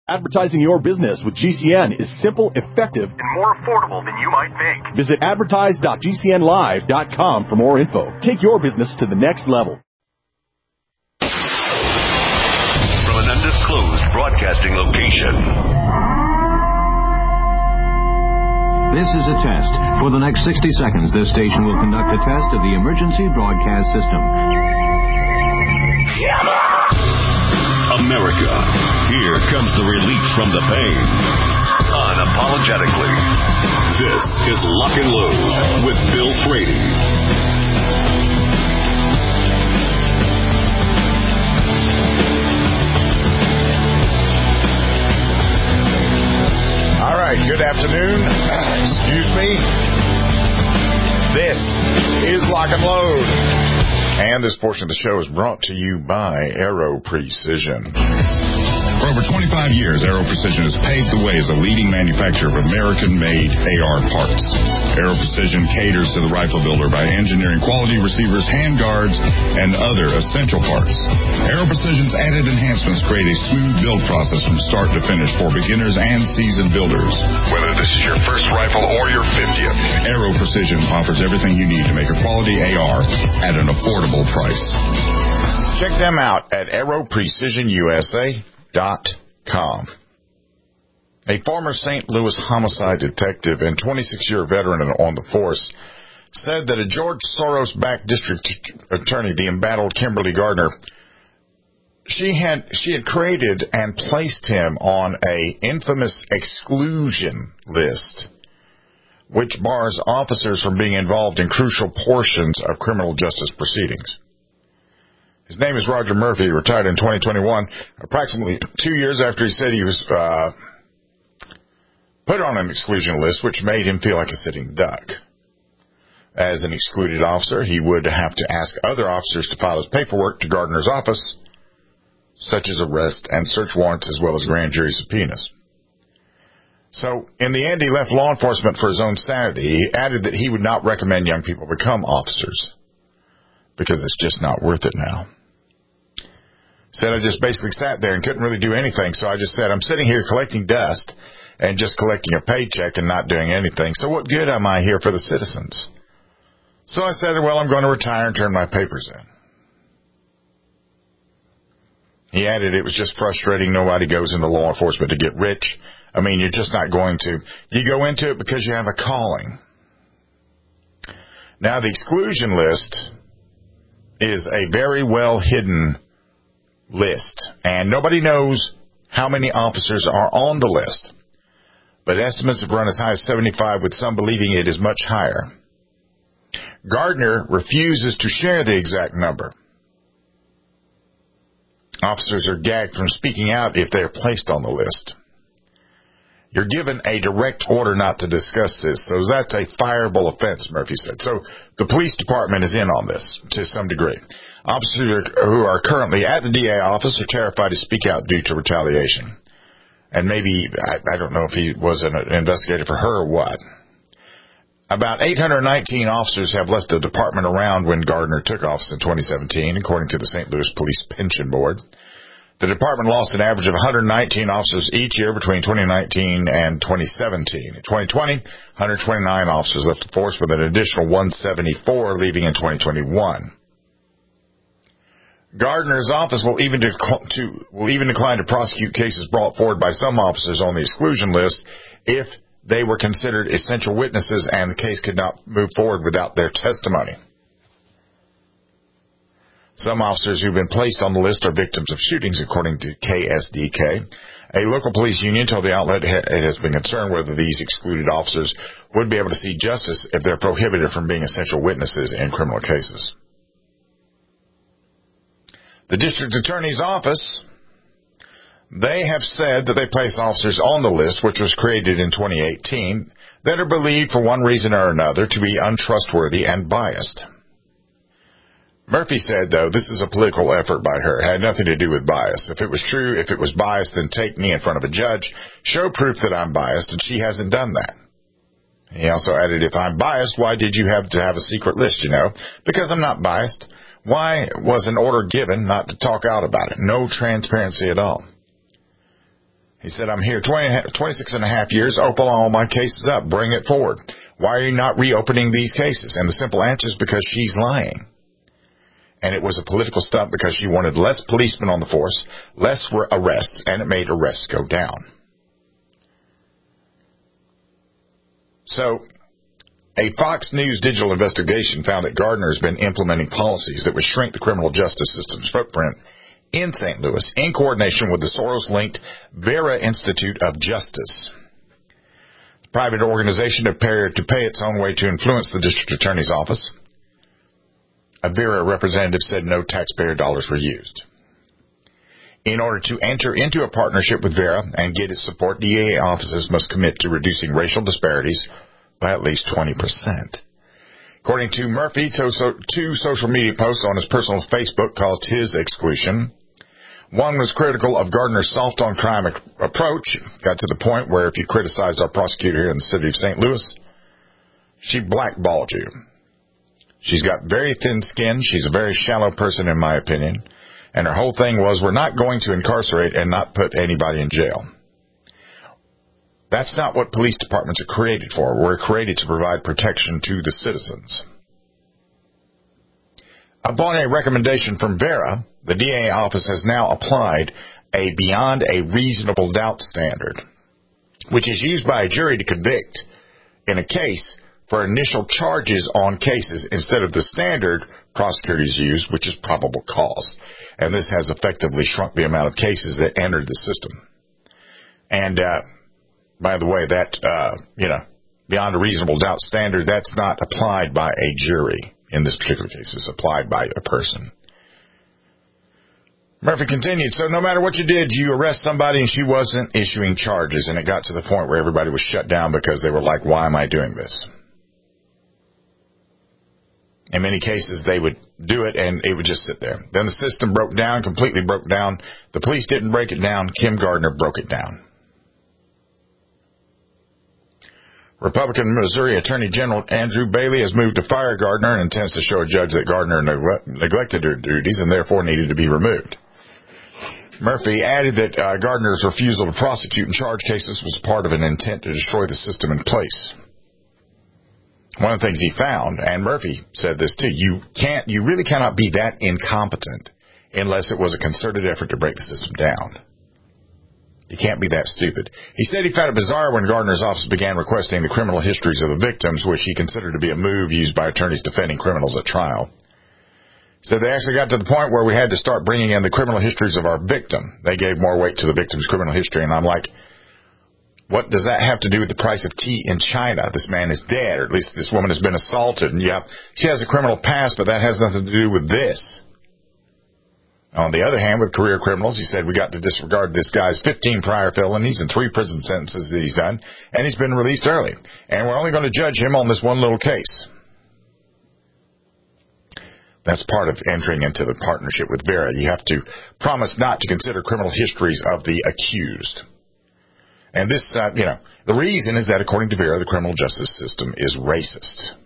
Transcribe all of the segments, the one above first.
Advertising your business with GCN is simple, effective, and more affordable than you might think. Visit advertise.gcnlive.com for more info. Take your business to the next level. From an undisclosed broadcasting location. This is a test. For the next 60 seconds, this station will conduct a test of the emergency broadcast system. America, here comes the relief from the pain. Unapologetically. This is Lock and Load with Bill Frady. All right, good afternoon. Excuse me. This is Lock and Load. And this portion of the show is brought to you by Aero Precision. For over 25 years, Aero Precision has paved the way as a leading manufacturer of American-made AR parts. Aero Precision caters to the rifle builder by engineering quality receivers, handguards, and other essential parts. Aero Precision's added enhancements create a smooth build process from start to finish for beginners and seasoned builders. Whether this is your first rifle or your 50th, Aero Precision offers everything you need to make a quality AR at an affordable price. Check them out at AeroPrecisionUSA.com. A former St. Louis homicide detective and 26-year veteran on the force said that a George Soros-backed district attorney, the embattled Kimberly Gardner, she had created and placed him on a infamous exclusion list, which bars officers from being involved in crucial portions of criminal justice proceedings. His name is Roger Murphy. He retired in 2021, approximately 2 years after he said he was put on an exclusion list, which made him feel like a sitting duck. As an excluded officer, he would have to ask other officers to file his paperwork to Gardner's office, such as arrest and search warrants, as well as grand jury subpoenas. So, in the end, he left law enforcement for his own sanity. He added that he would not recommend young people become officers, because it's just not worth it now. Said I just basically sat there and couldn't really do anything, so I just said, I'm sitting here collecting dust and just collecting a paycheck and not doing anything, so what good am I here for the citizens? So I said, well, I'm going to retire and turn my papers in. He added it was just frustrating. Nobody goes into law enforcement to get rich. I mean, you're just not going to. You go into it because you have a calling. Now, the exclusion list is a very well hidden list, and nobody knows how many officers are on the list, but estimates have run as high as 75, with some believing it is much higher. Gardner refuses to share the exact number. Officers are gagged from speaking out if they are placed on the list. You're given a direct order not to discuss this, so that's a fireable offense, Murphy said. So the police department is in on this to some degree. Officers who are currently at the DA office are terrified to speak out due to retaliation. And maybe, I don't know if he was an investigator for her or what. About 819 officers have left the department around when Gardner took office in 2017, according to the St. Louis Police Pension Board. The department lost an average of 119 officers each year between 2019 and 2017. In 2020, 129 officers left the force, with an additional 174 leaving in 2021. Gardner's office will even decline to prosecute cases brought forward by some officers on the exclusion list if they were considered essential witnesses and the case could not move forward without their testimony. Some officers who've been placed on the list are victims of shootings, according to KSDK. A local police union told the outlet it has been concerned whether these excluded officers would be able to see justice if they're prohibited from being essential witnesses in criminal cases. The district attorney's office, they have said that they place officers on the list, which was created in 2018, that are believed for one reason or another to be untrustworthy and biased. Murphy said, though, this is a political effort by her. It had nothing to do with bias. If it was true, if it was biased, then take me in front of a judge, show proof that I'm biased, and she hasn't done that. He also added, if I'm biased, why did you have to have a secret list, Because I'm not biased. Why was an order given not to talk out about it? No transparency at all. He said, I'm here 26 and a half years, open all my cases up, bring it forward. Why are you not reopening these cases? And the simple answer is because she's lying. And it was a political stunt because she wanted less policemen on the force, less arrests, and it made arrests go down. So, a Fox News digital investigation found that Gardner has been implementing policies that would shrink the criminal justice system's footprint in St. Louis in coordination with the Soros-linked Vera Institute of Justice. The private organization appeared to pay its own way to influence the district attorney's office. A Vera representative said no taxpayer dollars were used. In order to enter into a partnership with Vera and get its support, DA offices must commit to reducing racial disparities by at least 20%. According to Murphy, two social media posts on his personal Facebook caused his exclusion. One was critical of Gardner's soft-on-crime approach. Got to the point where if you criticized our prosecutor here in the city of St. Louis, she blackballed you. She's got very thin skin. She's a very shallow person, in my opinion. And her whole thing was, we're not going to incarcerate and not put anybody in jail. That's not what police departments are created for. We're created to provide protection to the citizens. Upon a recommendation from Vera, the DA office has now applied a beyond a reasonable doubt standard, which is used by a jury to convict in a case for initial charges on cases instead of the standard prosecutors use, which is probable cause. And this has effectively shrunk the amount of cases that entered the system. And, by the way, that, beyond a reasonable doubt standard, that's not applied by a jury in this particular case. It's applied by a person. Murphy continued, so no matter what you did, you arrest somebody and she wasn't issuing charges. And it got to the point where everybody was shut down because they were like, why am I doing this? In many cases, they would do it and it would just sit there. Then the system broke down, completely broke down. The police didn't break it down. Kim Gardner broke it down. Republican Missouri Attorney General Andrew Bailey has moved to fire Gardner and intends to show a judge that Gardner neglected her duties and therefore needed to be removed. Murphy added that Gardner's refusal to prosecute and charge cases was part of an intent to destroy the system in place. One of the things he found, and Murphy said this too, you really cannot be that incompetent unless it was a concerted effort to break the system down. You can't be that stupid. He said he found it bizarre when Gardner's office began requesting the criminal histories of the victims, which he considered to be a move used by attorneys defending criminals at trial. He said they actually got to the point where we had to start bringing in the criminal histories of our victim. They gave more weight to the victim's criminal history, and I'm like, what does that have to do with the price of tea in China? This man is dead, or at least this woman has been assaulted, and yeah, she has a criminal past, but that has nothing to do with this. On the other hand, with career criminals, he said we got to disregard this guy's 15 prior felonies and 3 prison sentences that he's done, and he's been released early. And we're only going to judge him on this one little case. That's part of entering into the partnership with Vera. You have to promise not to consider criminal histories of the accused. And this, the reason is that according to Vera, the criminal justice system is racist.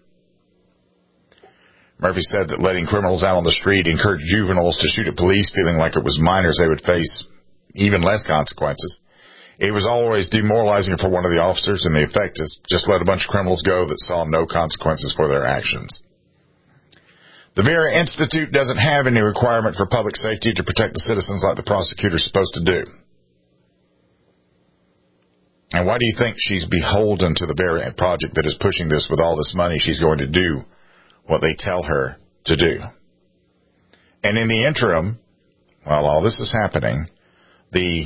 Murphy said that letting criminals out on the street encouraged juveniles to shoot at police, feeling like it was minors they would face even less consequences. It was always demoralizing for one of the officers, and the effect is just let a bunch of criminals go that saw no consequences for their actions. The Vera Institute doesn't have any requirement for public safety to protect the citizens like the prosecutor's supposed to do. And why do you think she's beholden to the Vera Project that is pushing this with all this money? She's going to do what they tell her to do. And in the interim, while all this is happening, the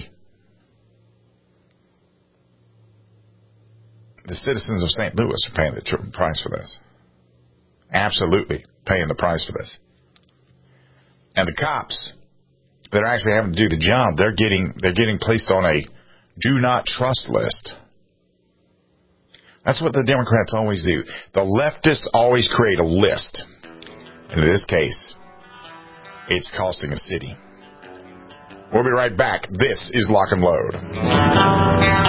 citizens of St. Louis are paying the price for this. Absolutely paying the price for this. And the cops that are actually having to do the job, they're getting placed on a do not trust list. That's what the Democrats always do. The leftists always create a list. And in this case, it's costing a city. We'll be right back. This is Lock and Load.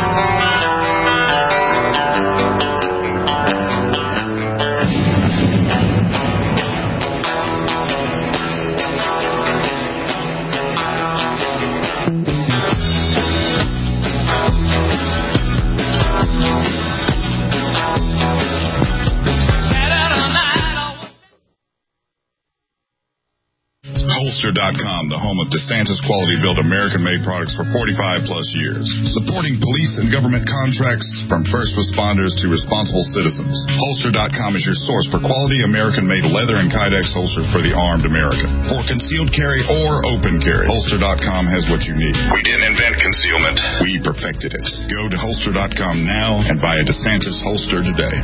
Holster.com, the home of DeSantis quality-built American-made products for 45-plus years. Supporting police and government contracts from first responders to responsible citizens. Holster.com is your source for quality American-made leather and Kydex holsters for the armed American. For concealed carry or open carry, Holster.com has what you need. We didn't invent concealment. We perfected it. Go to Holster.com now and buy a DeSantis holster today.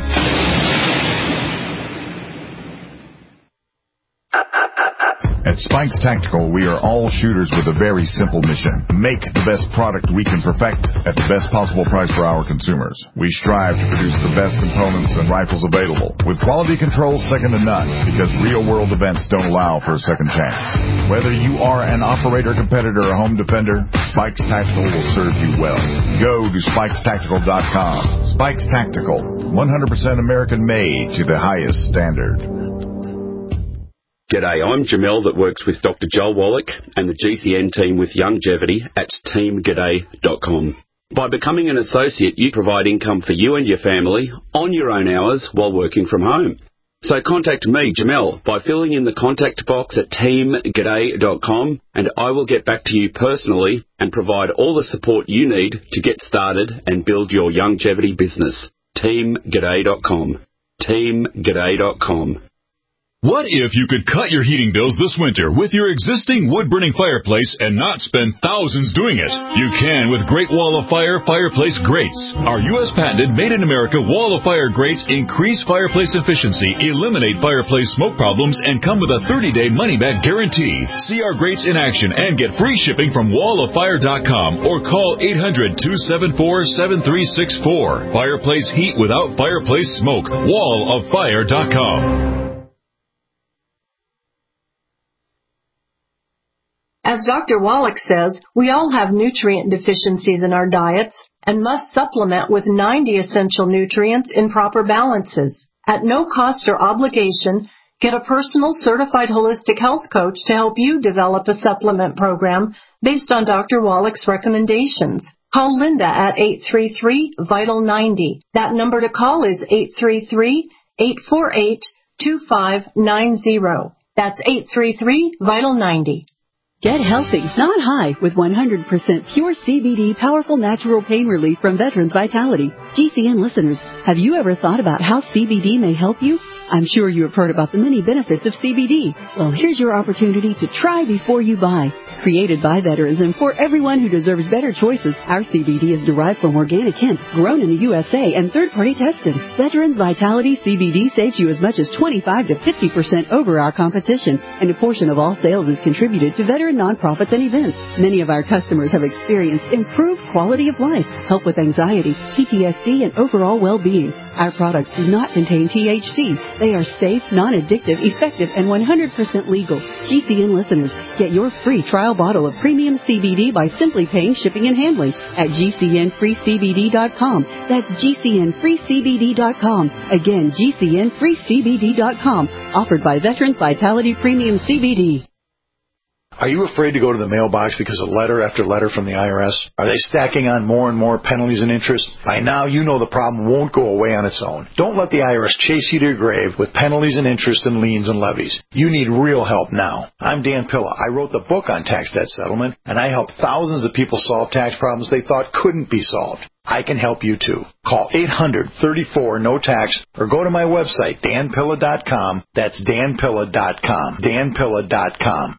At Spikes Tactical, we are all shooters with a very simple mission. Make the best product we can perfect at the best possible price for our consumers. We strive to produce the best components and rifles available, with quality control second to none, because real-world events don't allow for a second chance. Whether you are an operator, competitor, or home defender, Spikes Tactical will serve you well. Go to SpikesTactical.com. Spikes Tactical, 100% American-made to the highest standard. G'day, I'm Jamel that works with Dr. Joel Wallach and the GCN team with Longevity at teamg'day.com. By becoming an associate, you provide income for you and your family on your own hours while working from home. So contact me, Jamel, by filling in the contact box at teamg'day.com, and I will get back to you personally and provide all the support you need to get started and build your longevity business. teamg'day.com. teamg'day.com. What if you could cut your heating bills this winter with your existing wood-burning fireplace and not spend thousands doing it? You can with Great Wall of Fire fireplace grates. Our U.S.-patented, made-in-America Wall of Fire grates increase fireplace efficiency, eliminate fireplace smoke problems, and come with a 30-day money-back guarantee. See our grates in action and get free shipping from walloffire.com or call 800-274-7364. Fireplace heat without fireplace smoke. walloffire.com. As Dr. Wallach says, we all have nutrient deficiencies in our diets and must supplement with 90 essential nutrients in proper balances. At no cost or obligation, get a personal certified holistic health coach to help you develop a supplement program based on Dr. Wallach's recommendations. Call Linda at 833-VITAL-90. That number to call is 833-848-2590. That's 833-VITAL-90. Get healthy, not high, with 100% pure CBD powerful natural pain relief from Veterans Vitality. GCN listeners, have you ever thought about how CBD may help you? I'm sure you have heard about the many benefits of CBD. Well, here's your opportunity to try before you buy. Created by veterans and for everyone who deserves better choices, our CBD is derived from organic hemp, grown in the USA, and third-party tested. Veterans Vitality CBD saves you as much as 25 to 50% over our competition, and a portion of all sales is contributed to veteran nonprofits and events. Many of our customers have experienced improved quality of life, help with anxiety, PTSD, and overall well-being. Our products do not contain THC. They are safe, non-addictive, effective, and 100% legal. GCN listeners, get your free trial bottle of premium CBD by simply paying shipping and handling at GCNFreeCBD.com. That's GCNFreeCBD.com. Again, GCNFreeCBD.com. Offered by Veterans Vitality Premium CBD. Are you afraid to go to the mailbox because of letter after letter from the IRS? Are they stacking on more and more penalties and interest? By now, you know the problem won't go away on its own. Don't let the IRS chase you to your grave with penalties and interest and liens and levies. You need real help now. I'm Dan Pilla. I wrote the book on tax debt settlement, and I help thousands of people solve tax problems they thought couldn't be solved. I can help you too. Call 800-34-NO-TAX or go to my website, danpilla.com. That's danpilla.com. danpilla.com.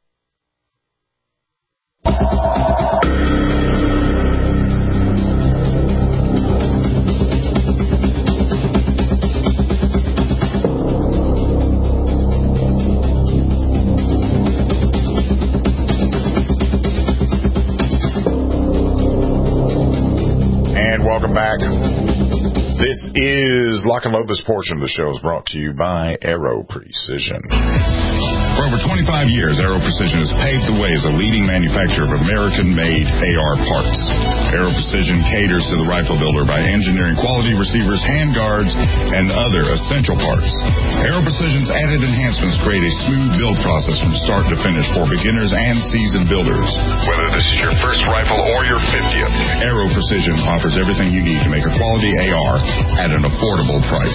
And welcome back. This is Lock and Load. This portion of the show is brought to you by Aero Precision. For over 25 years, Aero Precision has paved the way as a leading manufacturer of American-made AR parts. Aero Precision caters to the rifle builder by engineering quality receivers, handguards, and other essential parts. Aero Precision's added enhancements create a smooth build process from start to finish for beginners and seasoned builders. Whether this is your first rifle or your 50th, Aero Precision offers everything you need to make a quality AR at an affordable price.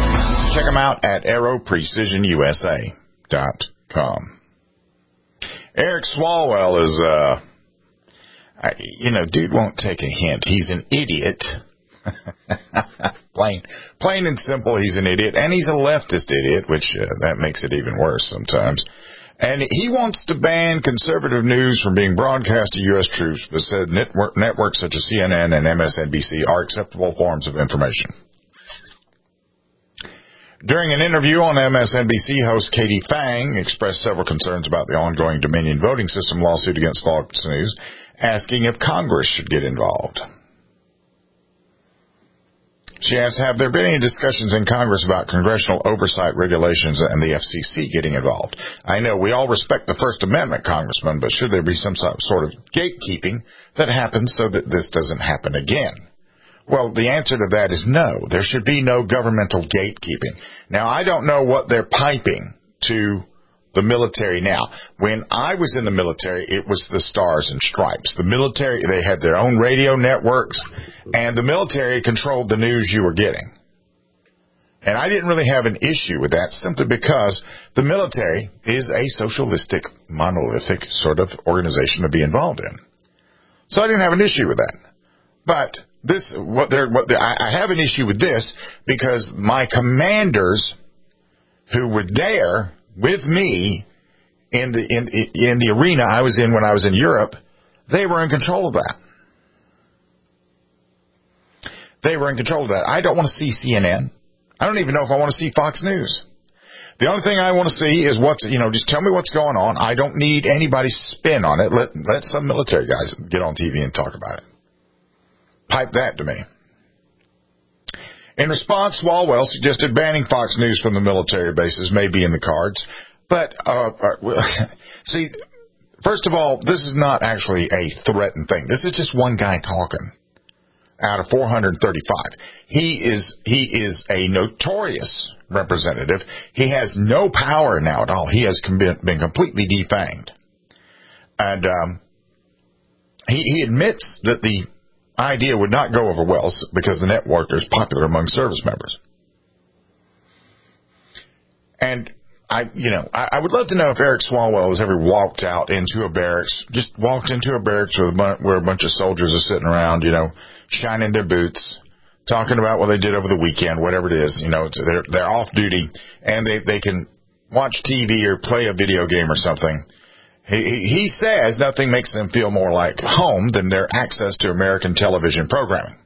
Check them out at aeroprecisionusa.com. Eric Swalwell is, dude won't take a hint. He's an idiot. Plain and simple, he's an idiot. And he's a leftist idiot, which that makes it even worse sometimes. And he wants to ban conservative news from being broadcast to U.S. troops, but said networks such as CNN and MSNBC are acceptable forms of information. During an interview on MSNBC, host Katie Phang expressed several concerns about the ongoing Dominion voting system lawsuit against Fox News, asking if Congress should get involved. She asked, have there been any discussions in Congress about congressional oversight regulations and the FCC getting involved? I know we all respect the First Amendment, Congressman, but should there be some sort of gatekeeping that happens so that this doesn't happen again? Well, the answer to that is no. There should be no governmental gatekeeping. Now, I don't know what they're piping to the military now. When I was in the military, it was the Stars and Stripes. The military, they had their own radio networks, and the military controlled the news you were getting. And I didn't really have an issue with that simply because the military is a socialistic, monolithic sort of organization to be involved in. So I didn't have an issue with that. But I have an issue with this because my commanders who were there with me in the arena I was in when I was in Europe, they were in control of that. They were in control of that. I don't want to see CNN. I don't even know if I want to see Fox News. The only thing I want to see is just tell me what's going on. I don't need anybody's spin on it. Let some military guys get on TV and talk about it. Pipe that to me. In response, Swalwell suggested banning Fox News from the military bases may be in the cards. But, see, first of all, this is not actually a threatened thing. This is just one guy talking out of 435. He is a notorious representative. He has no power now at all. He has been completely defanged. And he admits that the idea would not go over well because the network is popular among service members. And I would love to know if Eric Swalwell has ever walked out into a barracks, just walked into a barracks where a bunch of soldiers are sitting around, shining their boots, talking about what they did over the weekend, whatever it is, they're off duty and they can watch TV or play a video game or something. He says nothing makes them feel more like home than their access to American television programming.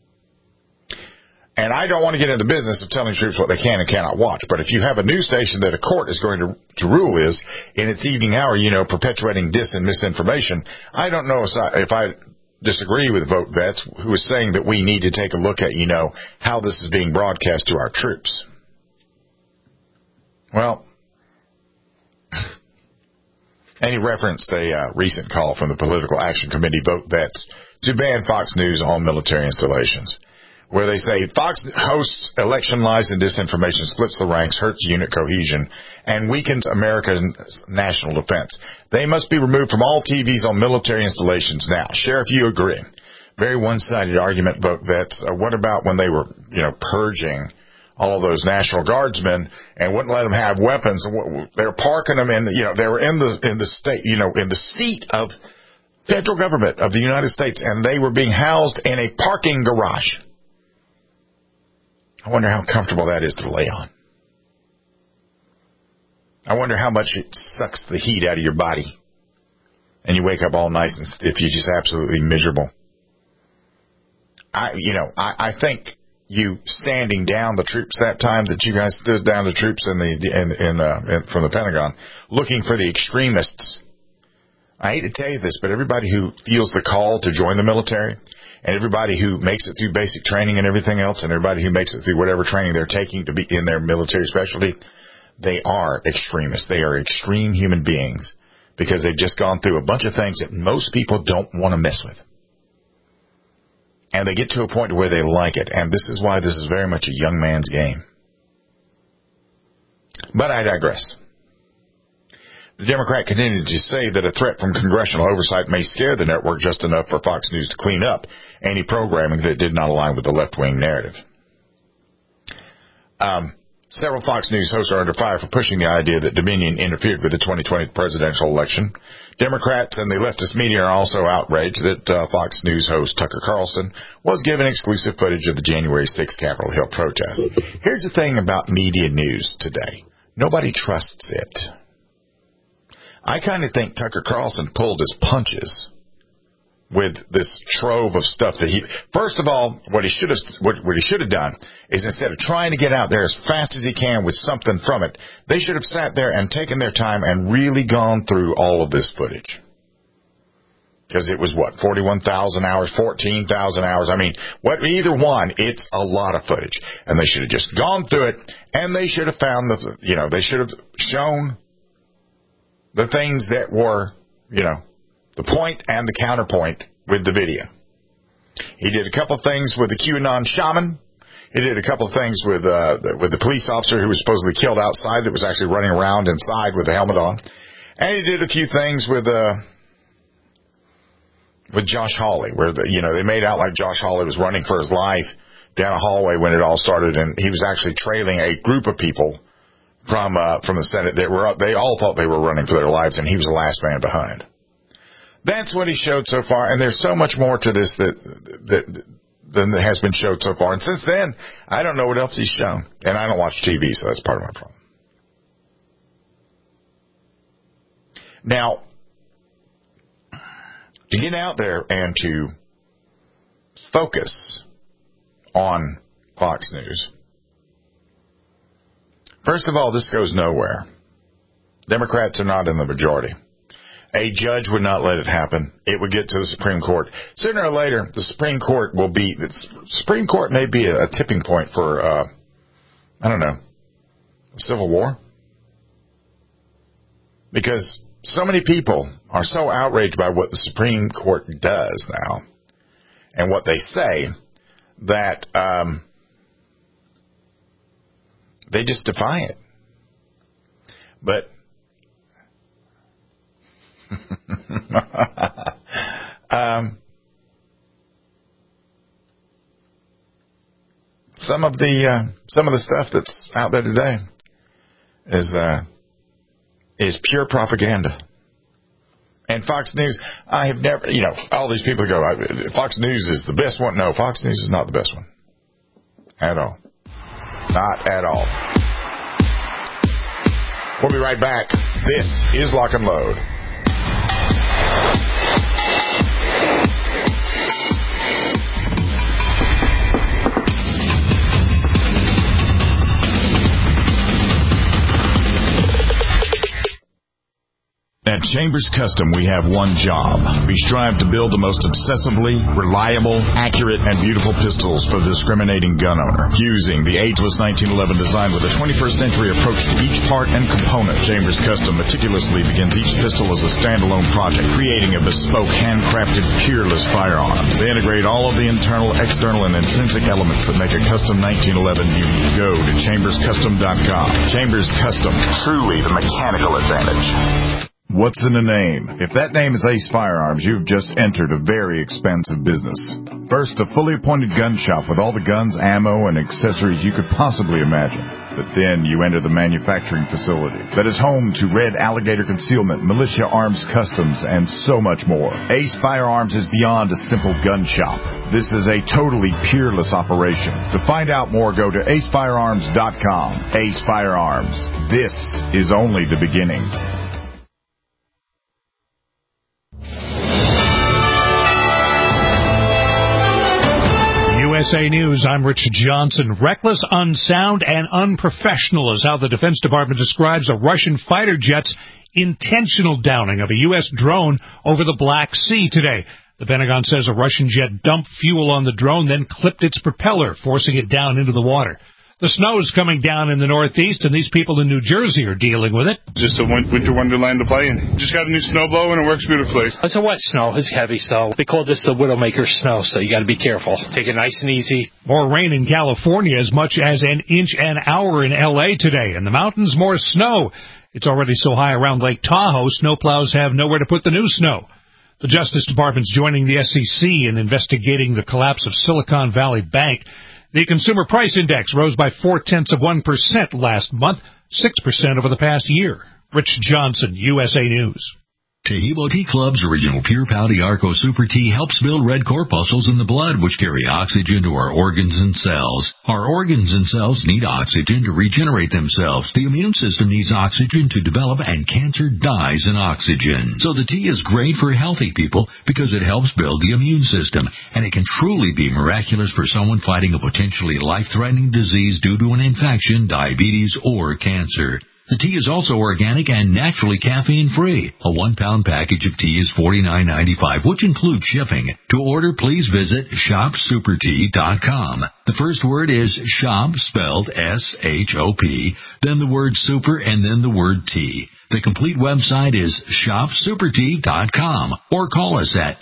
And I don't want to get into the business of telling troops what they can and cannot watch, but if you have a news station that a court is going to rule is in its evening hour, perpetuating dis and misinformation, I don't know if I disagree with Vote Vets, who is saying that we need to take a look at, how this is being broadcast to our troops. Well, and he referenced a recent call from the Political Action Committee, Vote Vets, to ban Fox News on military installations, where they say Fox hosts election lies and disinformation, splits the ranks, hurts unit cohesion, and weakens American national defense. They must be removed from all TVs on military installations now. Sheriff, you agree? Very one-sided argument, Vote Vets. What about when they were, purging all those National Guardsmen and wouldn't let them have weapons? They were parking them in, they were in the state, in the seat of federal government of the United States, and they were being housed in a parking garage. I wonder how comfortable that is to lay on. I wonder how much it sucks the heat out of your body, and you wake up all nice and stiff. You're just absolutely miserable. I think you standing down the troops that time that you guys stood down the troops from the Pentagon, looking for the extremists. I hate to tell you this, but everybody who feels the call to join the military, and everybody who makes it through basic training and everything else, and everybody who makes it through whatever training they're taking to be in their military specialty, they are extremists. They are extreme human beings because they've just gone through a bunch of things that most people don't want to mess with. And they get to a point where they like it. And this is why this is very much a young man's game. But I digress. The Democrat continued to say that a threat from congressional oversight may scare the network just enough for Fox News to clean up any programming that did not align with the left-wing narrative. Several Fox News hosts are under fire for pushing the idea that Dominion interfered with the 2020 presidential election. Democrats and the leftist media are also outraged that Fox News host Tucker Carlson was given exclusive footage of the January 6th Capitol Hill protest. Here's the thing about media news today. Nobody trusts it. I kind of think Tucker Carlson pulled his punches with this trove of stuff that first of all, what he should have done is, instead of trying to get out there as fast as he can with something from it, they should have sat there and taken their time and really gone through all of this footage. Because it was 41,000 hours, 14,000 hours. I mean, either one, it's a lot of footage. And they should have just gone through it, and they should have found they should have shown the things that were, the point and the counterpoint with the video. He did a couple things with the QAnon shaman. He did a couple of things with the police officer who was supposedly killed outside that was actually running around inside with a helmet on. And he did a few things with Josh Hawley, where they made out like Josh Hawley was running for his life down a hallway when it all started, and he was actually trailing a group of people from the Senate that they all thought they were running for their lives, and he was the last man behind. That's what he showed so far, and there's so much more to this than has been showed so far. And since then, I don't know what else he's shown, and I don't watch TV, so that's part of my problem. Now, to get out there and to focus on Fox News, first of all, this goes nowhere. Democrats are not in the majority. A judge would not let it happen. It would get to the Supreme Court. Sooner or later, the Supreme Court may be a tipping point for, a civil war. Because so many people are so outraged by what the Supreme Court does now and what they say that they just defy it. But some of the stuff that's out there today is pure propaganda. And Fox News, I have never, all these people go, Fox News is the best one. No, Fox News is not the best one. At all. Not at all. We'll be right back. This is Lock and Load. At Chambers Custom, we have one job. We strive to build the most obsessively reliable, accurate, and beautiful pistols for the discriminating gun owner. Using the ageless 1911 design with a 21st century approach to each part and component, Chambers Custom meticulously begins each pistol as a standalone project, creating a bespoke, handcrafted, peerless firearm. They integrate all of the internal, external, and intrinsic elements that make a custom 1911 unique. Go to chamberscustom.com. Chambers Custom, truly the mechanical advantage. What's in a name? If that name is Ace Firearms, you've just entered a very expensive business. First, a fully appointed gun shop with all the guns, ammo, and accessories you could possibly imagine. But then you enter the manufacturing facility that is home to Red Alligator Concealment, Militia Arms Customs, and so much more. Ace Firearms is beyond a simple gun shop. This is a totally peerless operation. To find out more, go to acefirearms.com. Ace Firearms. This is only the beginning. USA News, I'm Rich Johnson. Reckless, unsound, and unprofessional is how the Defense Department describes a Russian fighter jet's intentional downing of a U.S. drone over the Black Sea today. The Pentagon says a Russian jet dumped fuel on the drone, then clipped its propeller, forcing it down into the water. The snow is coming down in the Northeast, and these people in New Jersey are dealing with it. Just a winter wonderland to play in. Just got a new snowblower, and it works beautifully. It's a wet snow. It's heavy, so they call this the Widowmaker snow, so you got to be careful. Take it nice and easy. More rain in California, as much as an inch an hour in L.A. today. In the mountains, more snow. It's already so high around Lake Tahoe, snowplows have nowhere to put the new snow. The Justice Department's joining the SEC in investigating the collapse of Silicon Valley Bank. The Consumer Price Index rose by 0.4% last month, 6% over the past year. Rich Johnson, USA News. Tahibo Tea Club's original Pure Pouty Arco Super Tea helps build red corpuscles in the blood, which carry oxygen to our organs and cells. Our organs and cells need oxygen to regenerate themselves. The immune system needs oxygen to develop, and cancer dies in oxygen. So the tea is great for healthy people because it helps build the immune system, and it can truly be miraculous for someone fighting a potentially life-threatening disease due to an infection, diabetes, or cancer. The tea is also organic and naturally caffeine-free. A 1-pound package of tea is $49.95, which includes shipping. To order, please visit shopsupertea.com. The first word is shop, spelled S-H-O-P, then the word super, and then the word tea. The complete website is shopsupertea.com, or call us at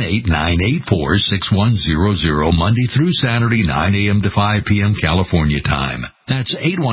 818-984-6100 Monday through Saturday, 9 a.m. to 5 p.m. California time. That's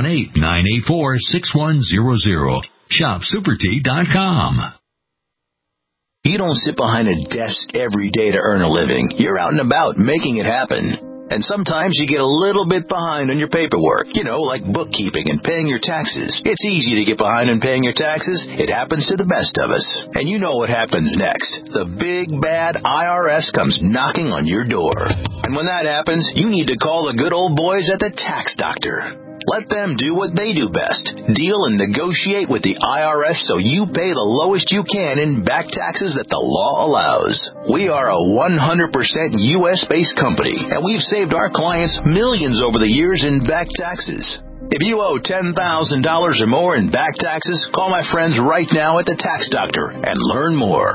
818-984-6100. Shopsupertea.com. You don't sit behind a desk every day to earn a living. You're out and about making it happen. And sometimes you get a little bit behind on your paperwork, like bookkeeping and paying your taxes. It's easy to get behind on paying your taxes. It happens to the best of us. And you know what happens next. The big, bad IRS comes knocking on your door. And when that happens, you need to call the good old boys at the Tax Doctor. Let them do what they do best. Deal and negotiate with the IRS so you pay the lowest you can in back taxes that the law allows. We are a 100% U.S.-based company, and we've saved our clients millions over the years in back taxes. If you owe $10,000 or more in back taxes, call my friends right now at the Tax Doctor and learn more.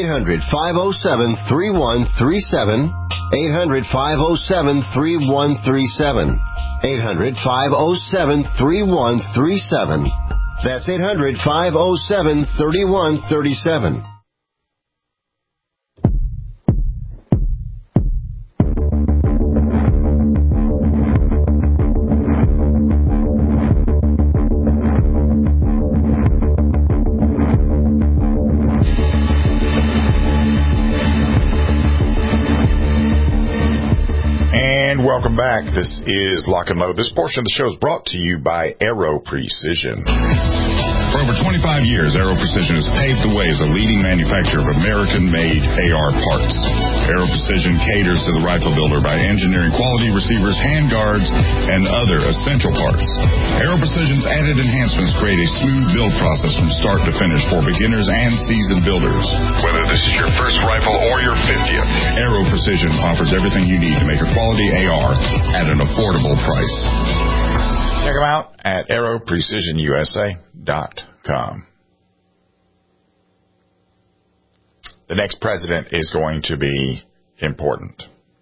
800-507-3137. 800-507-3137. 800-507-3137. That's 800-507-3137. Welcome back. This is Lock and Load. This portion of the show is brought to you by Aero Precision. For over 25 years, Aero Precision has paved the way as a leading manufacturer of American-made AR parts. Aero Precision caters to the rifle builder by engineering quality receivers, handguards, and other essential parts. Aero Precision's added enhancements create a smooth build process from start to finish for beginners and seasoned builders. Whether this is your first rifle or your 50th, Aero Precision offers everything you need to make a quality AR at an affordable price. Check them out at aeroprecisionusa.com. The next president is going to be important.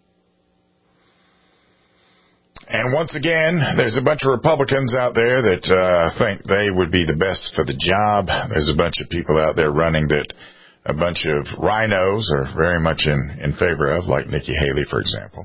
And once again, there's a bunch of Republicans out there that think they would be the best for the job. There's a bunch of people out there running that a bunch of rhinos are very much in favor of, like Nikki Haley, for example.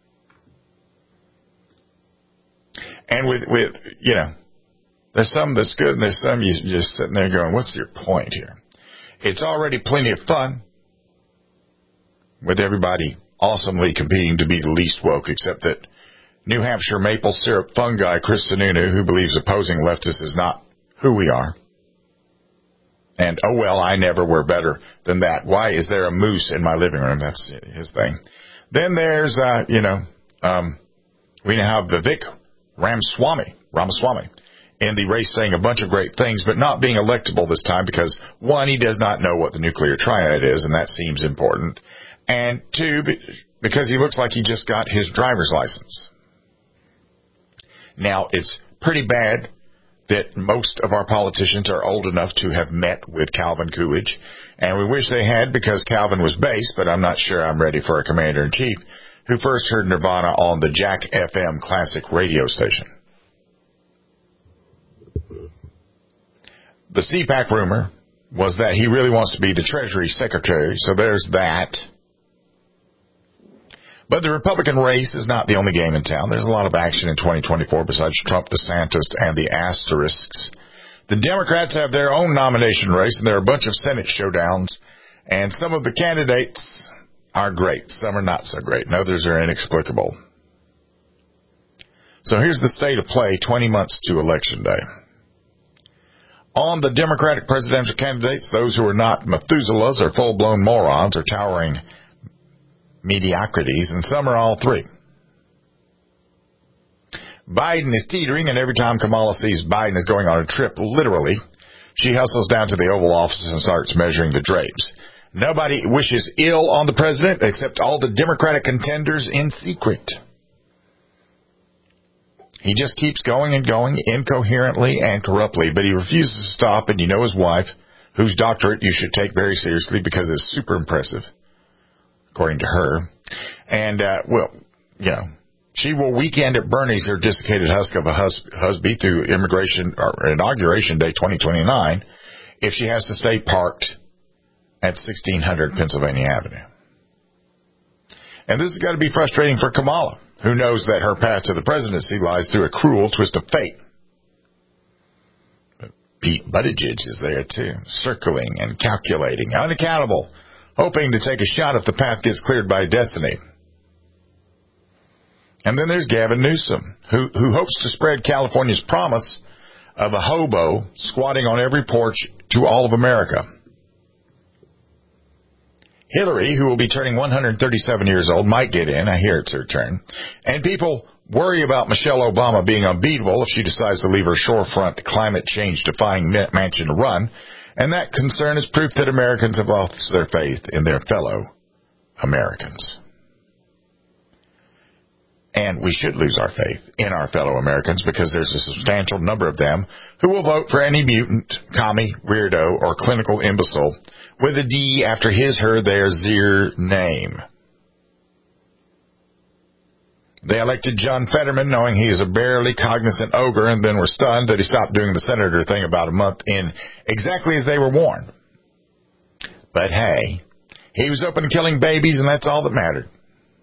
And with there's some that's good and there's some you're just sitting there going, what's your point here? It's already plenty of fun with everybody awesomely competing to be the least woke, except that New Hampshire maple syrup fungi Chris Sununu, who believes opposing leftists is not who we are. And, oh, well, I never were better than that. Why is there a moose in my living room? That's his thing. Then there's, we now have Vivek Ramaswamy in the race saying a bunch of great things, but not being electable this time because, one, he does not know what the nuclear triad is, and that seems important. And two, because he looks like he just got his driver's license. Now, it's pretty bad that most of our politicians are old enough to have met with Calvin Coolidge, and we wish they had because Calvin was base, but I'm not sure I'm ready for a commander-in-chief who first heard Nirvana on the Jack FM classic radio station. The CPAC rumor was that he really wants to be the Treasury Secretary, so there's that. But the Republican race is not the only game in town. There's a lot of action in 2024 besides Trump, DeSantis, and the asterisks. The Democrats have their own nomination race, and there are a bunch of Senate showdowns, and some of the candidates are great. Some are not so great, and others are inexplicable. So here's the state of play 20 months to Election Day. On the Democratic presidential candidates, those who are not Methuselahs or full-blown morons or towering mediocrities, and some are all three. Biden is teetering, and every time Kamala sees Biden is going on a trip, literally, she hustles down to the Oval Office and starts measuring the drapes. Nobody wishes ill on the president except all the Democratic contenders in secret. He just keeps going and going, incoherently and corruptly, but he refuses to stop, and you know his wife, whose doctorate you should take very seriously because it's super impressive, according to her. And, she will weekend at Bernie's, her desiccated husk of a husband, through Inauguration Day 2029 if she has to stay parked at 1600 Pennsylvania Avenue. And this has got to be frustrating for Kamala, who knows that her path to the presidency lies through a cruel twist of fate. But Pete Buttigieg is there, too, circling and calculating, unaccountable, hoping to take a shot if the path gets cleared by destiny. And then there's Gavin Newsom, who hopes to spread California's promise of a hobo squatting on every porch to all of America. Hillary, who will be turning 137 years old, might get in. I hear it's her turn. And people worry about Michelle Obama being unbeatable if she decides to leave her shorefront climate change-defying mansion to run. And that concern is proof that Americans have lost their faith in their fellow Americans. And we should lose our faith in our fellow Americans because there's a substantial number of them who will vote for any mutant, commie, weirdo, or clinical imbecile with a D after his, her, their, their name. They elected John Fetterman knowing he is a barely cognizant ogre, and then were stunned that he stopped doing the senator thing about a month in, exactly as they were warned. But hey, he was open to killing babies, and that's all that mattered.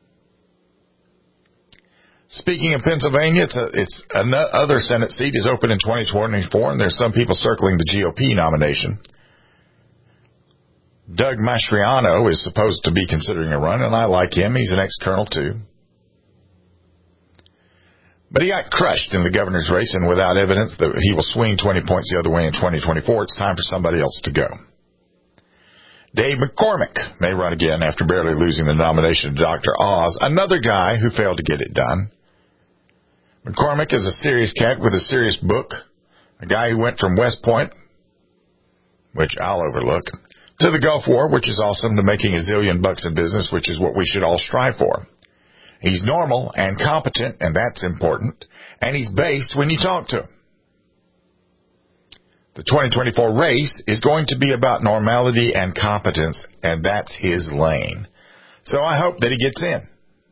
Speaking of Pennsylvania, it's another Senate seat is open in 2024, and there's some people circling the GOP nomination. Doug Mastriano is supposed to be considering a run, and I like him. He's an ex-colonel, too. But he got crushed in the governor's race, and without evidence that he will swing 20 points the other way in 2024, it's time for somebody else to go. Dave McCormick may run again after barely losing the nomination to Dr. Oz, another guy who failed to get it done. McCormick is a serious cat with a serious book, a guy who went from West Point, which I'll overlook, to the Gulf War, which is awesome, to making a zillion bucks in business, which is what we should all strive for. He's normal and competent, and that's important, and he's based when you talk to him. The 2024 race is going to be about normality and competence, and that's his lane. So I hope that he gets in.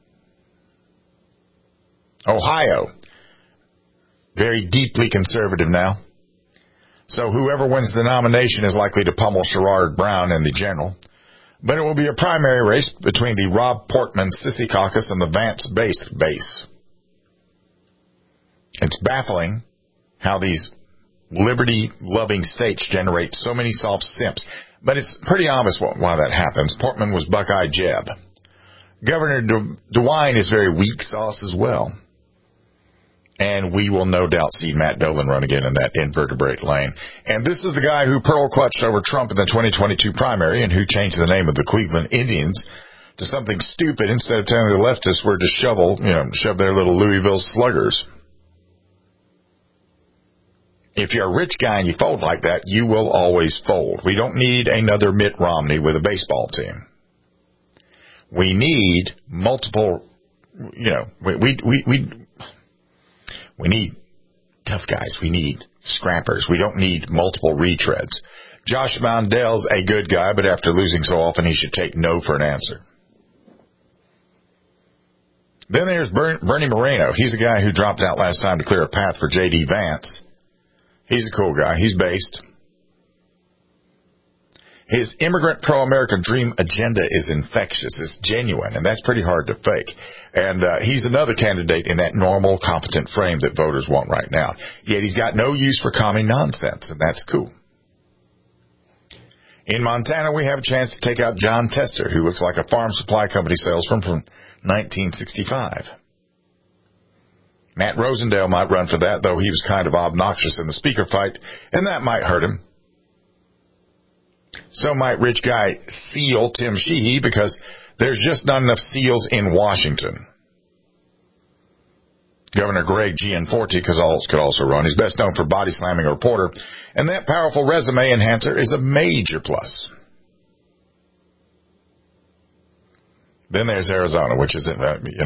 Ohio, very deeply conservative now. So whoever wins the nomination is likely to pummel Sherrod Brown in the general. But it will be a primary race between the Rob Portman Sissy Caucus and the Vance-based base. It's baffling how these liberty-loving states generate so many soft simps. But it's pretty obvious why that happens. Portman was Buckeye Jeb. Governor DeWine is very weak sauce as well. And we will no doubt see Matt Dolan run again in that invertebrate lane. And this is the guy who pearl-clutched over Trump in the 2022 primary and who changed the name of the Cleveland Indians to something stupid instead of telling the leftists where to shove their little Louisville sluggers. If you're a rich guy and you fold like that, you will always fold. We don't need another Mitt Romney with a baseball team. We need multiple, we need tough guys. We need scrappers. We don't need multiple retreads. Josh Mondale's a good guy, but after losing so often, he should take no for an answer. Then there's Bernie Moreno. He's a guy who dropped out last time to clear a path for J.D. Vance. He's a cool guy. He's based. His immigrant pro-America dream agenda is infectious. It's genuine, and that's pretty hard to fake. And he's another candidate in that normal, competent frame that voters want right now. Yet he's got no use for commie nonsense, and that's cool. In Montana, we have a chance to take out John Tester, who looks like a farm supply company salesman from 1965. Matt Rosendale might run for that, though he was kind of obnoxious in the speaker fight, and that might hurt him. So might rich guy SEAL Tim Sheehy, because there's just not enough SEALs in Washington. Governor Greg Gianforte could also run. He's best known for body slamming a reporter, and that powerful resume enhancer is a major plus. Then there's Arizona, which is,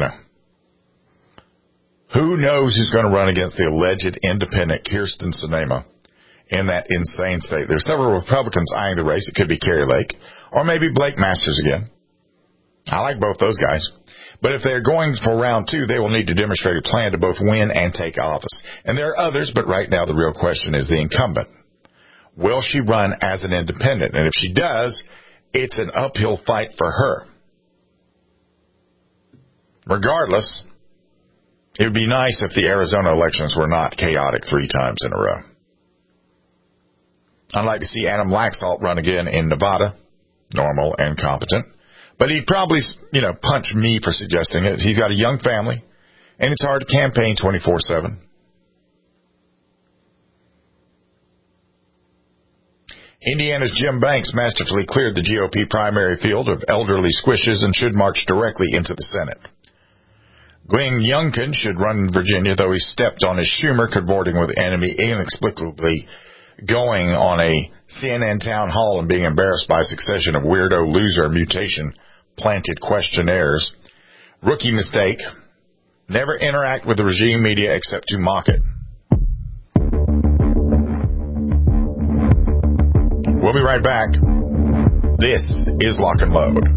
who knows who's going to run against the alleged independent Kyrsten Sinema in that insane state. There's several Republicans eyeing the race. It could be Kari Lake, or maybe Blake Masters again. I like both those guys. But if they're going for round 2, they will need to demonstrate a plan to both win and take office. And there are others, but right now the real question is the incumbent. Will she run as an independent? And if she does, it's an uphill fight for her. Regardless, it would be nice if the Arizona elections were not chaotic 3 times in a row. I'd like to see Adam Laxalt run again in Nevada, normal and competent. But he'd probably, punch me for suggesting it. He's got a young family, and it's hard to campaign 24/7. Indiana's Jim Banks masterfully cleared the GOP primary field of elderly squishes and should march directly into the Senate. Glenn Youngkin should run in Virginia, though he stepped on his Schumer, cavorting with the enemy, inexplicably going on a CNN town hall and being embarrassed by a succession of weirdo loser mutation-planted questionnaires. Rookie mistake. Never interact with the regime media except to mock it. We'll be right back. This is Lock and Load.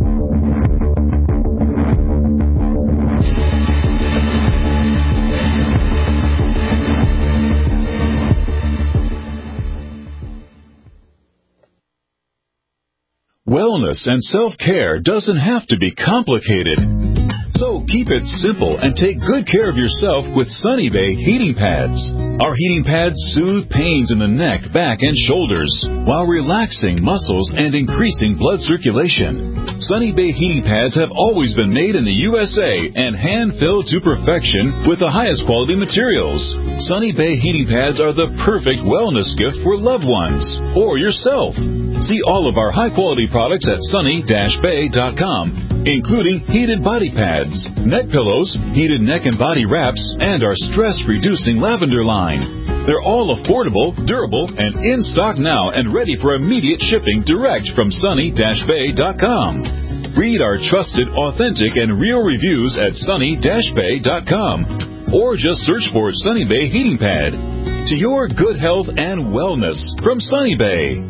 Wellness and self-care doesn't have to be complicated. So keep it simple and take good care of yourself with Sunny Bay heating pads. Our heating pads soothe pains in the neck, back, and shoulders while relaxing muscles and increasing blood circulation. Sunny Bay heating pads have always been made in the USA and hand-filled to perfection with the highest quality materials. Sunny Bay heating pads are the perfect wellness gift for loved ones or yourself. See all of our high-quality products at sunny-bay.com, including heated body pads, neck pillows, heated neck and body wraps, and our stress-reducing lavender line. They're all affordable, durable, and in stock now and ready for immediate shipping direct from sunny-bay.com. Read our trusted, authentic, and real reviews at sunny-bay.com, or just search for Sunny Bay Heating Pad. To your good health and wellness from Sunny Bay.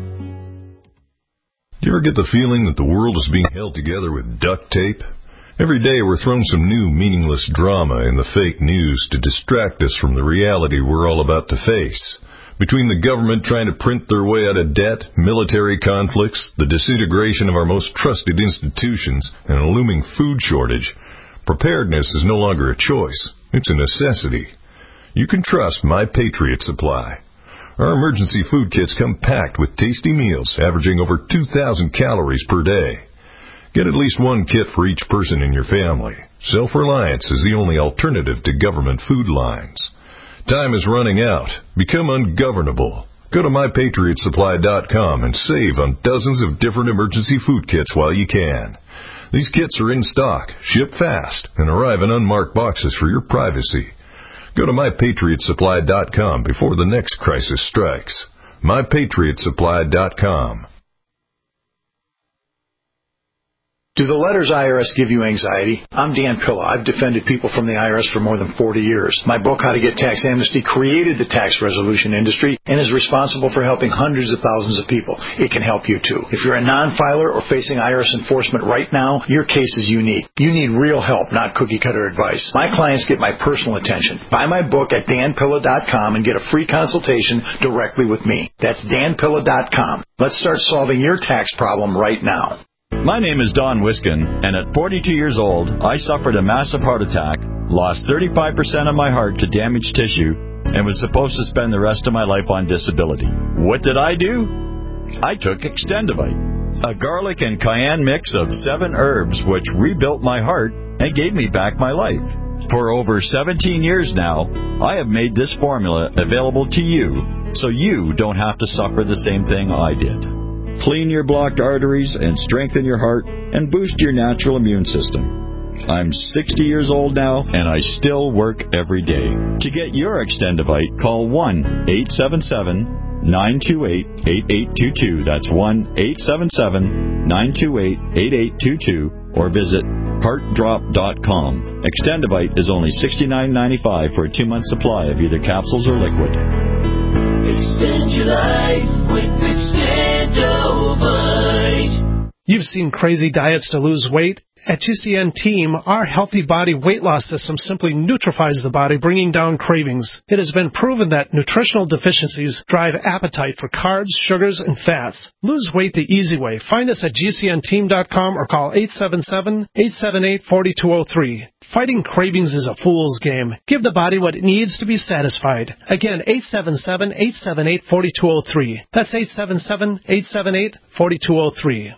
Do you ever get the feeling that the world is being held together with duct tape? Every day we're thrown some new meaningless drama in the fake news to distract us from the reality we're all about to face. Between the government trying to print their way out of debt, military conflicts, the disintegration of our most trusted institutions, and a looming food shortage, preparedness is no longer a choice. It's a necessity. You can trust My Patriot Supply. Our emergency food kits come packed with tasty meals, averaging over 2,000 calories per day. Get at least one kit for each person in your family. Self-reliance is the only alternative to government food lines. Time is running out. Become ungovernable. Go to MyPatriotSupply.com and save on dozens of different emergency food kits while you can. These kits are in stock, ship fast, and arrive in unmarked boxes for your privacy. Go to MyPatriotSupply.com before the next crisis strikes. MyPatriotSupply.com. Do the letters IRS give you anxiety? I'm Dan Pilla. I've defended people from the IRS for more than 40 years. My book, How to Get Tax Amnesty, created the tax resolution industry and is responsible for helping hundreds of thousands of people. It can help you, too. If you're a non-filer or facing IRS enforcement right now, your case is unique. You need real help, not cookie-cutter advice. My clients get my personal attention. Buy my book at danpilla.com and get a free consultation directly with me. That's danpilla.com. Let's start solving your tax problem right now. My name is Don Wiskin, and at 42 years old, I suffered a massive heart attack, lost 35% of my heart to damaged tissue, and was supposed to spend the rest of my life on disability. What did I do? I took Extendivite, a garlic and cayenne mix of 7 herbs which rebuilt my heart and gave me back my life. For over 17 years now, I have made this formula available to you so you don't have to suffer the same thing I did. Clean your blocked arteries and strengthen your heart and boost your natural immune system. I'm 60 years old now, and I still work every day. To get your Extendivite, call 1-877-928-8822. That's 1-877-928-8822. Or visit heartdrop.com. Extendivite is only $69.95 for a 2-month supply of either capsules or liquid. Extend your life with Extendivite. You've seen crazy diets to lose weight. At GCN Team, our Healthy Body weight loss system simply neutralizes the body, bringing down cravings. It has been proven that nutritional deficiencies drive appetite for carbs, sugars, and fats. Lose weight the easy way. Find us at GCNteam.com or call 877-878-4203. Fighting cravings is a fool's game. Give the body what it needs to be satisfied. Again, 877-878-4203. That's 877-878-4203.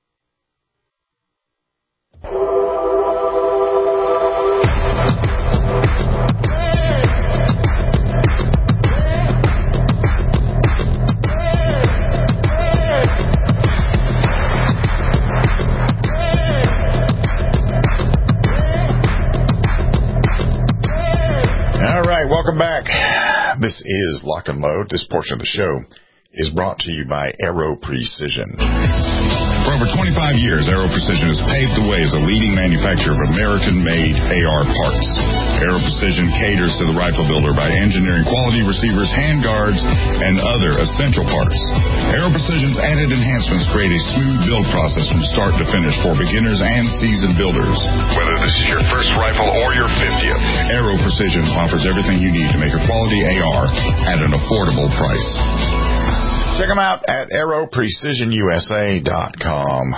Welcome back. This is Lock and Load. This portion of the show is brought to you by Aero Precision. For over 25 years, Aero Precision has paved the way as a leading manufacturer of American-made AR parts. Aero Precision caters to the rifle builder by engineering quality receivers, handguards, and other essential parts. Aero Precision's added enhancements create a smooth build process from start to finish for beginners and seasoned builders. Whether this is your first rifle or your 50th, Aero Precision offers everything you need to make a quality AR at an affordable price. Check them out at AeroPrecisionUSA.com.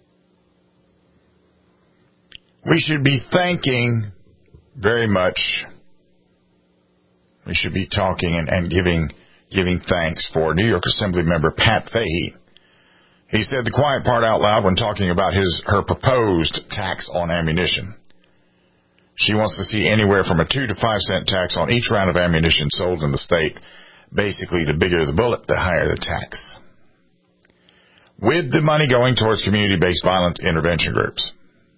We should be thanking very much. We should be talking and giving thanks for New York Assembly member Pat Fahey. He said the quiet part out loud when talking about her proposed tax on ammunition. She wants to see anywhere from a 2 to 5 cent tax on each round of ammunition sold in the state. Basically, the bigger the bullet, the higher the tax. With the money going towards community-based violence intervention groups.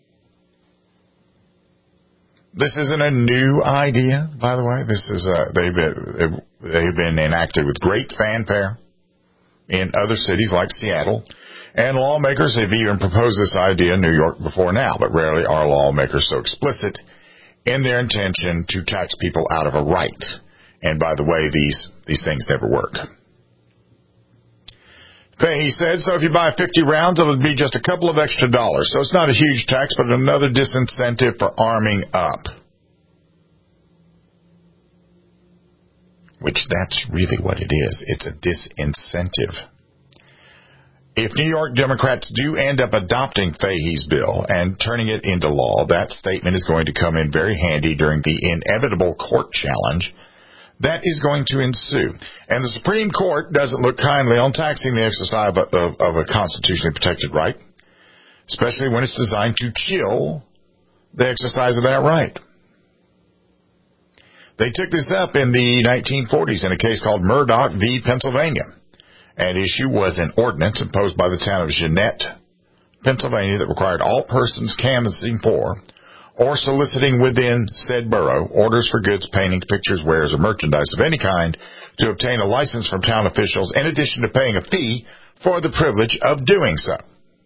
This isn't a new idea, by the way. This is they've been enacted with great fanfare in other cities like Seattle, and lawmakers have even proposed this idea in New York before now. But rarely are lawmakers so explicit in their intention to tax people out of a right. And by the way, these things never work. He said, so if you buy 50 rounds, it'll be just a couple of extra dollars. So it's not a huge tax, but another disincentive for arming up. Which that's really what it is. It's a disincentive. If New York Democrats do end up adopting Fahey's bill and turning it into law, that statement is going to come in very handy during the inevitable court challenge that is going to ensue. And the Supreme Court doesn't look kindly on taxing the exercise of a constitutionally protected right, especially when it's designed to chill the exercise of that right. They took this up in the 1940s in a case called Murdoch v. Pennsylvania. An issue was an ordinance imposed by the town of Jeannette, Pennsylvania, that required all persons canvassing for or soliciting within said borough orders for goods, paintings, pictures, wares, or merchandise of any kind to obtain a license from town officials in addition to paying a fee for the privilege of doing so.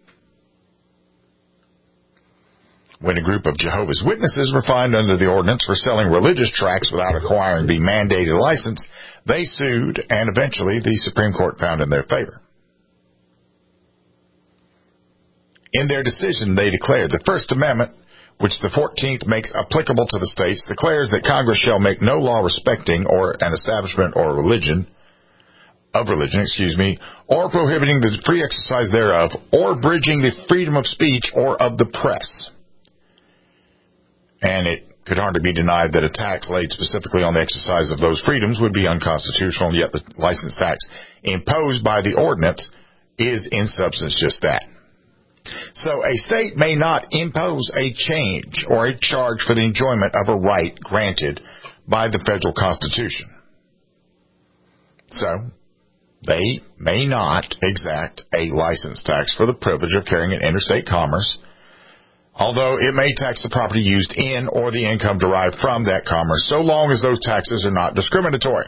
When a group of Jehovah's Witnesses were fined under the ordinance for selling religious tracts without acquiring the mandated license, they sued, and eventually the Supreme Court found in their favor. In their decision, they declared the First Amendment, which the 14th makes applicable to the states, declares that Congress shall make no law respecting or an establishment or religion, or prohibiting the free exercise thereof, or abridging the freedom of speech or of the press. And it could hardly be denied that a tax laid specifically on the exercise of those freedoms would be unconstitutional, yet the license tax imposed by the ordinance is in substance just that. So a state may not impose a change or a charge for the enjoyment of a right granted by the federal Constitution. So they may not exact a license tax for the privilege of carrying in interstate commerce, although it may tax the property used in or the income derived from that commerce, so long as those taxes are not discriminatory.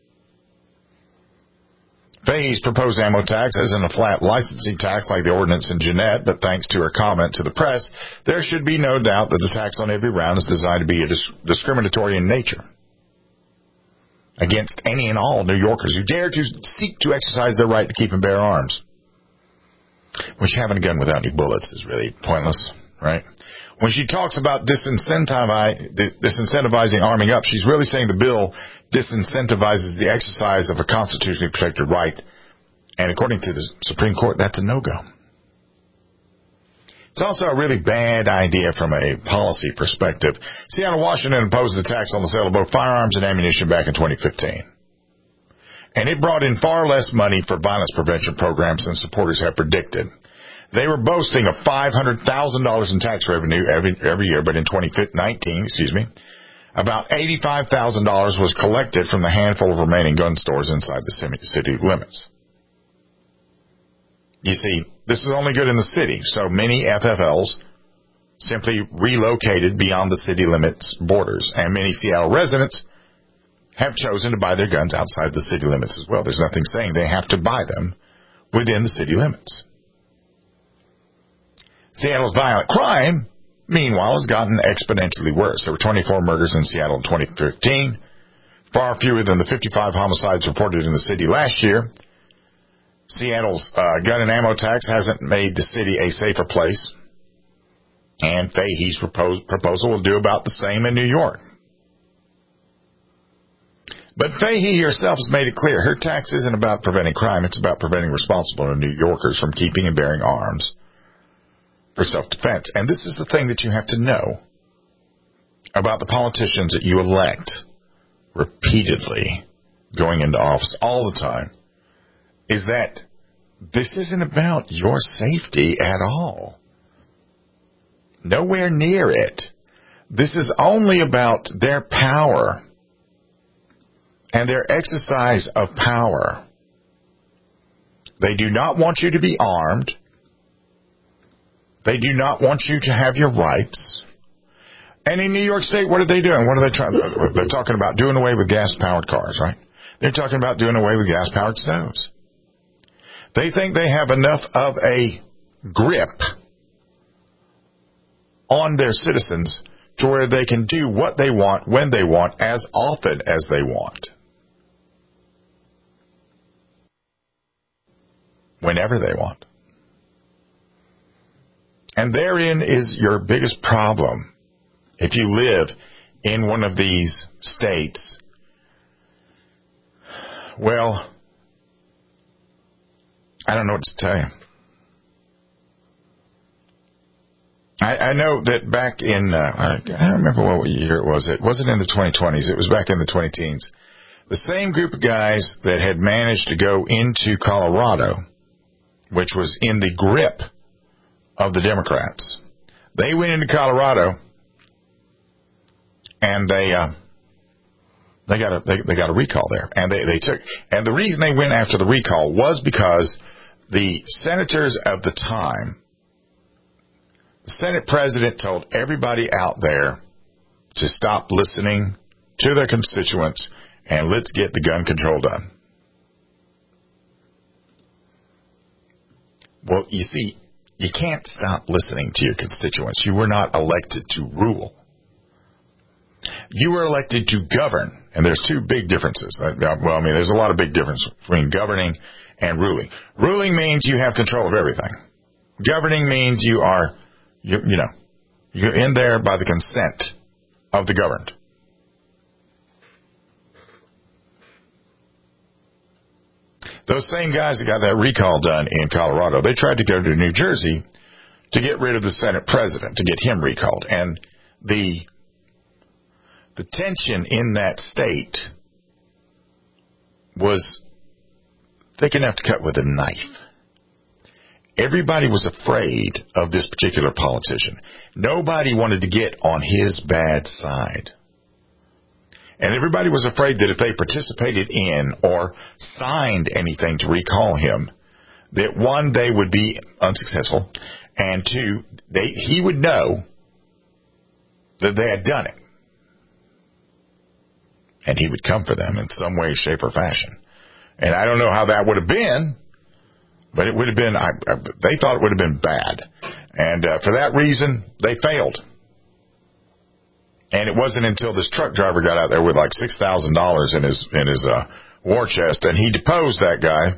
Fahey's proposed ammo tax isn't a flat licensing tax like the ordinance in Jeanette, but thanks to her comment to the press, there should be no doubt that the tax on every round is designed to be discriminatory in nature against any and all New Yorkers who dare to seek to exercise their right to keep and bear arms. Which having a gun without any bullets is really pointless, right? When she talks about disincentivizing arming up, she's really saying the bill disincentivizes the exercise of a constitutionally protected right. And according to the Supreme Court, that's a no-go. It's also a really bad idea from a policy perspective. Seattle, Washington imposed a tax on the sale of both firearms and ammunition back in 2015. And it brought in far less money for violence prevention programs than supporters had predicted. They were boasting of $500,000 in tax revenue every year, but in 2019, about $85,000 was collected from the handful of remaining gun stores inside the city limits. You see, this is only good in the city, so many FFLs simply relocated beyond the city limits borders, and many Seattle residents have chosen to buy their guns outside the city limits as well. There's nothing saying they have to buy them within the city limits. Seattle's violent crime, meanwhile, has gotten exponentially worse. There were 24 murders in Seattle in 2015, far fewer than the 55 homicides reported in the city last year. Seattle's gun and ammo tax hasn't made the city a safer place, and Fahey's proposal will do about the same in New York. But Fahey herself has made it clear her tax isn't about preventing crime, it's about preventing responsible New Yorkers from keeping and bearing arms for self-defense. And this is the thing that you have to know about the politicians that you elect repeatedly going into office all the time, is that this isn't about your safety at all. Nowhere near it. This is only about their power and their exercise of power. They do not want you to be armed. They do not want you to have your rights. And in New York State, what are they doing? What are they trying? They're talking about doing away with gas-powered cars, right? They're talking about doing away with gas-powered stoves. They think they have enough of a grip on their citizens to where they can do what they want, when they want, as often as they want. Whenever they want. And therein is your biggest problem. If you live in one of these states, well, I don't know what to tell you. I know that back in, I don't remember what year it was. It wasn't in the 2020s. It was back in the 20-teens. The same group of guys that had managed to go into Colorado, which was in the grip of the Democrats, they went into Colorado and they got a recall there, and and the reason they went after the recall was because the senators of the time, the Senate president told everybody out there to stop listening to their constituents and let's get the gun control done. Well, you see, you can't stop listening to your constituents. You were not elected to rule. You were elected to govern, and there's two big differences. There's a lot of big differences between governing and ruling. Ruling means you have control of everything. Governing means you're in there by the consent of the governed. Those same guys that got that recall done in Colorado, they tried to go to New Jersey to get rid of the Senate president, to get him recalled. And the tension in that state was thick enough to cut with a knife. everybody was afraid of this particular politician. Nobody wanted to get on his bad side. And everybody was afraid that if they participated in or signed anything to recall him, that one, they would be unsuccessful, and two, he would know that they had done it. And he would come for them in some way, shape, or fashion. And I don't know how that would have been, but it would have been, they thought it would have been bad. And for that reason, they failed. And it wasn't until this truck driver got out there with like $6,000 in his war chest, and he deposed that guy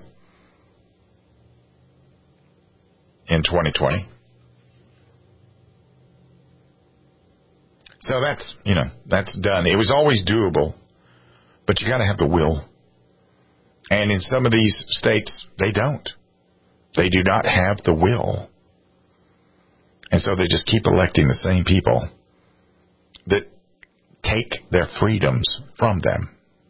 in 2020. So that's done. It was always doable, but you got to have the will. And in some of these states, they don't. They do not have the will. And so they just keep electing the same people that take their freedoms from them.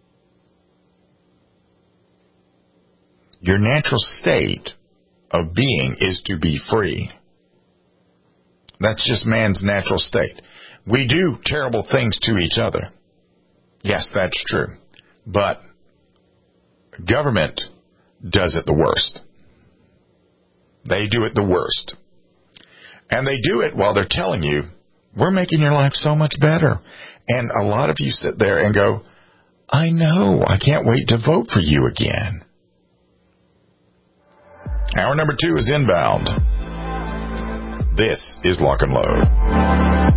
Your natural state of being is to be free. That's just man's natural state. We do terrible things to each other. Yes, that's true. But government does it the worst. They do it the worst. And they do it while they're telling you, we're making your life so much better. And a lot of you sit there and go, I know, I can't wait to vote for you again. Hour number 2 is inbound. This is Lock and Load.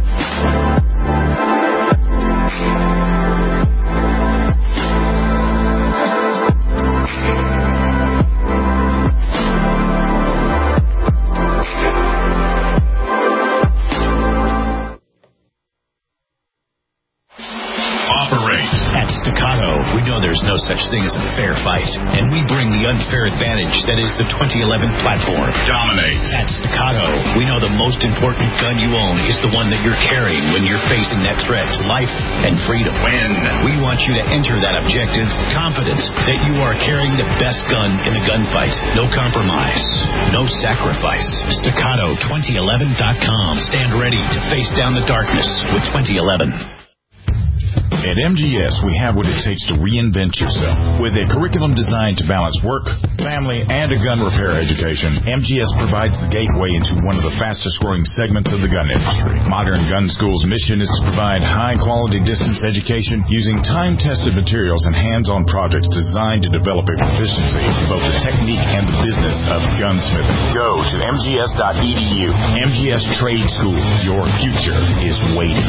At Staccato, we know there's no such thing as a fair fight, and we bring the unfair advantage that is the 2011 platform. Dominate. At Staccato, we know the most important gun you own is the one that you're carrying when you're facing that threat to life and freedom. Win. We want you to enter that objective confident that you are carrying the best gun in the gunfight. No compromise. No sacrifice. Staccato2011.com. Stand ready to face down the darkness with 2011. At MGS, we have what it takes to reinvent yourself. With a curriculum designed to balance work, family, and a gun repair education, MGS provides the gateway into one of the fastest-growing segments of the gun industry. Modern Gun School's mission is to provide high-quality distance education using time-tested materials and hands-on projects designed to develop a proficiency in both the technique and the business of gunsmithing. Go to mgs.edu. MGS Trade School. Your future is waiting.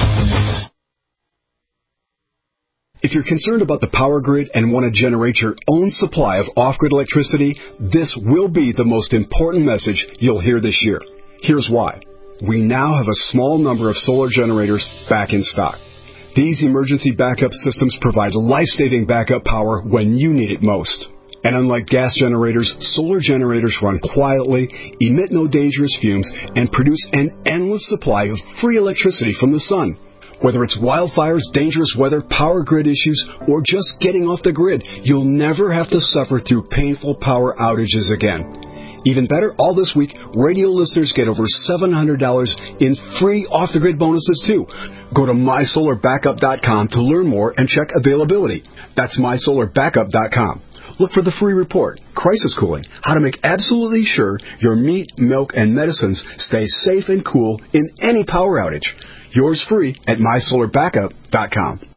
If you're concerned about the power grid and want to generate your own supply of off-grid electricity, this will be the most important message you'll hear this year. Here's why. We now have a small number of solar generators back in stock. These emergency backup systems provide life-saving backup power when you need it most. And unlike gas generators, solar generators run quietly, emit no dangerous fumes, and produce an endless supply of free electricity from the sun. Whether it's wildfires, dangerous weather, power grid issues, or just getting off the grid, you'll never have to suffer through painful power outages again. Even better, all this week, radio listeners get over $700 in free off-the-grid bonuses, too. Go to mysolarbackup.com to learn more and check availability. That's mysolarbackup.com. Look for the free report, Crisis Cooling, how to make absolutely sure your meat, milk, and medicines stay safe and cool in any power outage. Yours free at mysolarbackup.com.